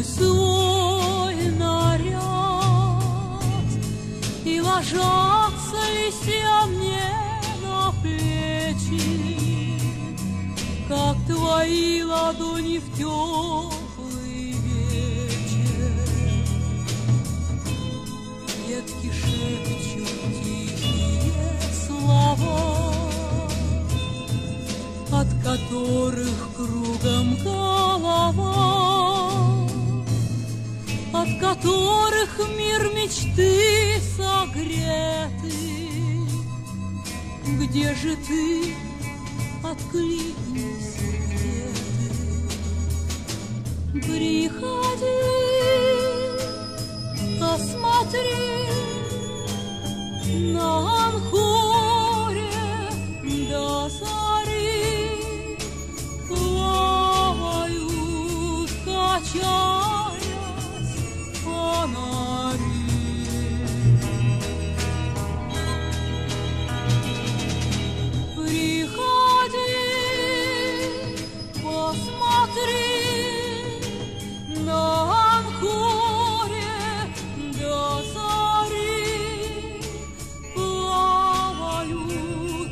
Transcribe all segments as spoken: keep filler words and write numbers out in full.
свой наряд, и ложатся листья мне на плечи, как твои ладони в теплый вечер. Ветки шепчут тихие слова, от которых кругом голова, от которых мир мечты согретый. Где же ты? Откликнись, где ты? Приходи, посмотри на Анхоре до зари плавают, качаясь фонари. Приходи, посмотри на Анхоре до зари плавают,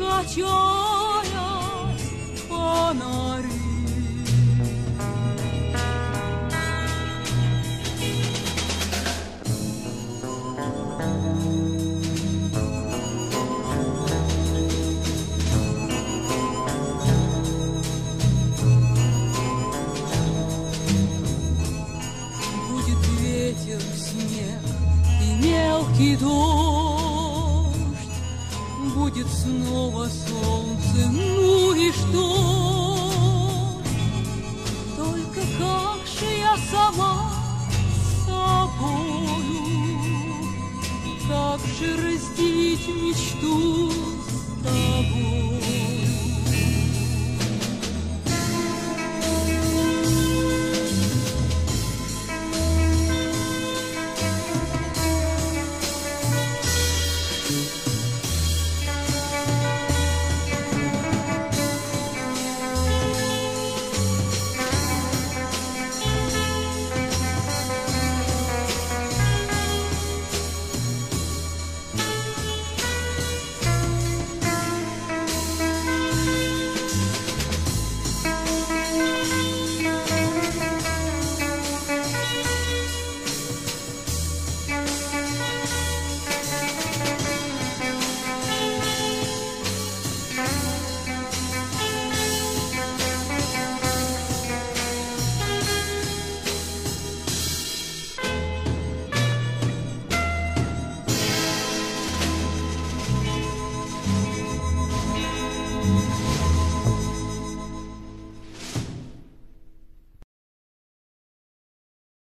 качаясь фонари. Будет ветер, снег и мелкий дождь, будет снова солнце, ну и что? Только как же я сама с собою, как же разделить мечту с тобой?